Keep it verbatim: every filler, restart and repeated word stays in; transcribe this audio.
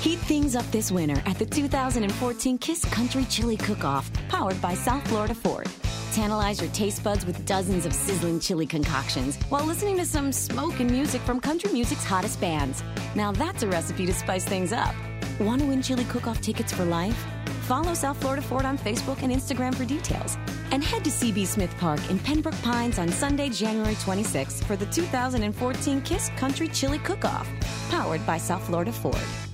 Heat things up this winter at the two thousand fourteen Kiss Country Chili Cook-Off, powered by South Florida Ford. Tantalize your taste buds with dozens of sizzling chili concoctions while listening to some smoking music from country music's hottest bands. Now that's a recipe to spice things up. Want to win Chili Cook-Off tickets for life? Follow South Florida Ford on Facebook and Instagram for details. And head to C B Smith Park in Pembroke Pines on Sunday, January twenty-sixth for the two thousand fourteen Kiss Country Chili Cook-Off, powered by South Florida Ford.